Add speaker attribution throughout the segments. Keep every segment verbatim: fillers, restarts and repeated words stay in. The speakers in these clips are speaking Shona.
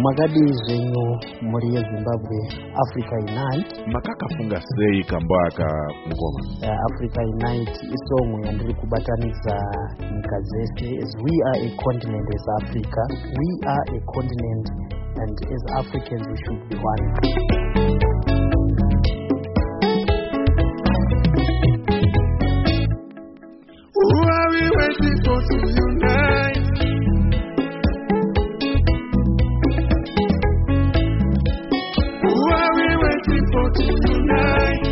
Speaker 1: Magadi zvenyu muri yeZimbabwe, Africa Unite.
Speaker 2: Makakafunga sei kambaka mugoma?
Speaker 1: Uh, Africa Unite isomwe yandiri kubatanidza nyika dzese. As we are a continent as Africa, we are a continent, and as Africans we should be one.
Speaker 3: Who are we waiting for to unite? Who are we waiting for to unite?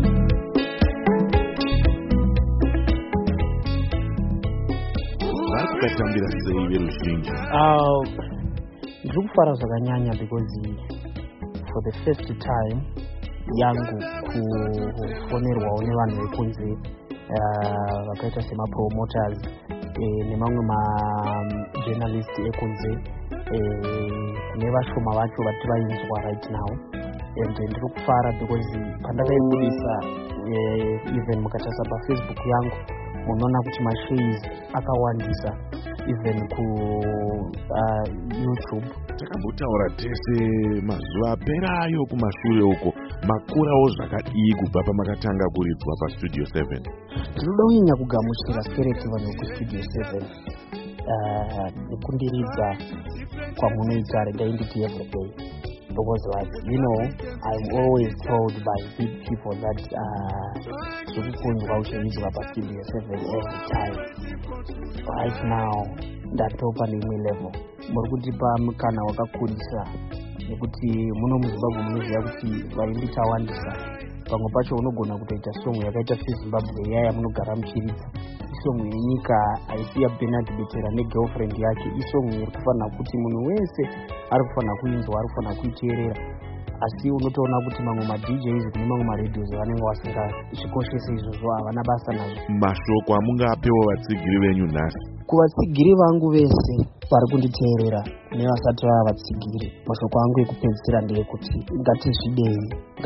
Speaker 2: Vakatambira sei veruzhinji?
Speaker 1: Uh, ndiri kufara zvakanyanya because for the first time yangu kufonerwawo nevanhu vekunze vakaita uh, semapromoters eh, nemamwe majournalist ekunze eh, nevashoma vacho vati vainzwa right now, and ndiri kufara because pandakaibudisa eh, even mukatarisa pafacebook yangu munoona kuti mashares akawandisa even ku uh, YouTube.
Speaker 2: Takambotaura tese mazuva aperayo kumashure uko, makurawo zvakadii kubva pamakatanga kuridzwa pastudio seven?
Speaker 1: Tinoda kunyanya kugamuchira spirit vanhu kustudio seven uh, nekundiridza kwamunoita regai nditi everyday, because like, you know, I'm always told by big people that zvekukunzwa uchiidzwa pastudio seven every time. Right now ndatopa neimwe level. Muri kutipa mukana wakakurisa nekuti muno muZimbabwe munoziva kuti vaimbi tawandisa. Pamwe pacho unogona kutoita song yakaita seZimbabwe yaya munogara muchiridza. Isong yenyika aisiya Bernard Betera negirlfriend yake. Isong iri kufanira kuti munhu wese ari kufanira kuinzwa, ari kufanira kuiteerera. Asi unotoona kuti mamwe ma-D Js nemamwe ma-radios vanenge vasingazvikoshese izvozvo, havana basa nazvo.
Speaker 2: Mashoko amungapewo vatsigiri venyu nhasi?
Speaker 1: Kuvatsigiri vangu vese vari kunditeerera nevasati vava vatsigiri, mashoko angu ekupedzisira ndeyekuti ngatizvidei,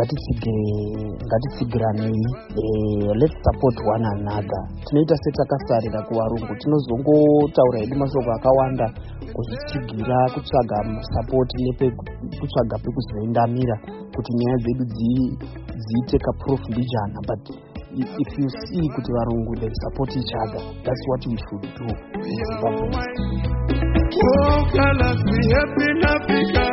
Speaker 1: ngatitsigiranei, eh, let's support one another. Tinoita setakasarira kuvarungu, tinozongotaura hedu mashoko akawanda kuzvitsigira, kutsvaga support nepekutsvaga pekuzoendamira kuti nyaya dzedu dziite kaproof mbijana. But if you see kuti varungu they support each other, that's what we should do in Zimbabwe.
Speaker 3: Oh, can us be happy in Africa?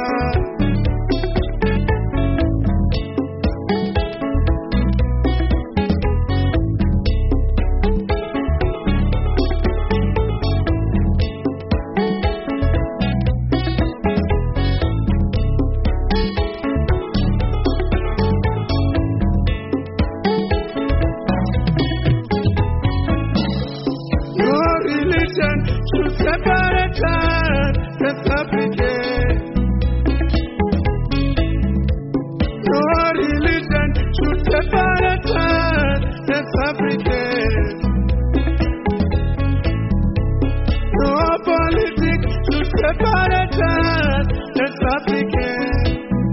Speaker 3: Separate us, let's African. No religion should separate us, let's African. No politics should separate us, let's African.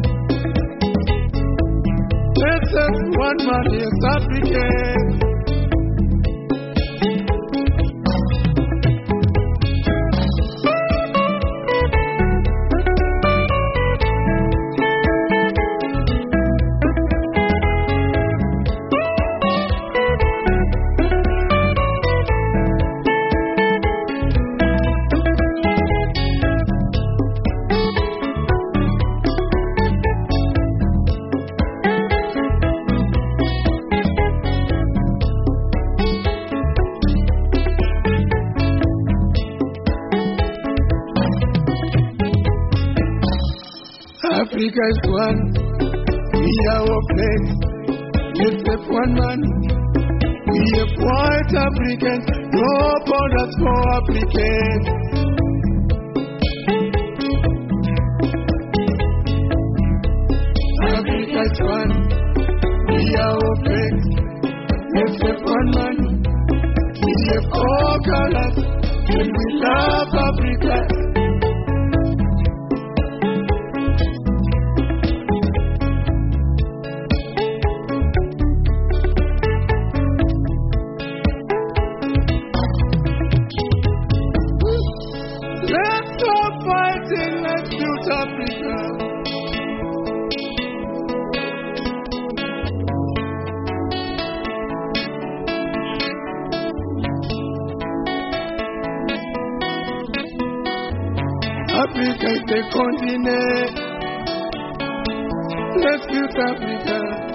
Speaker 3: Let's have one man, let's African. Africa is one, we are our place. Let's have one man, we are white Africans, no borders for Africans. Africa is one, we are our place. Let's have one man, we have all colors, and we love Africa. Let's stop fighting, let's build Africa. Africa is the continent. Let's build Africa.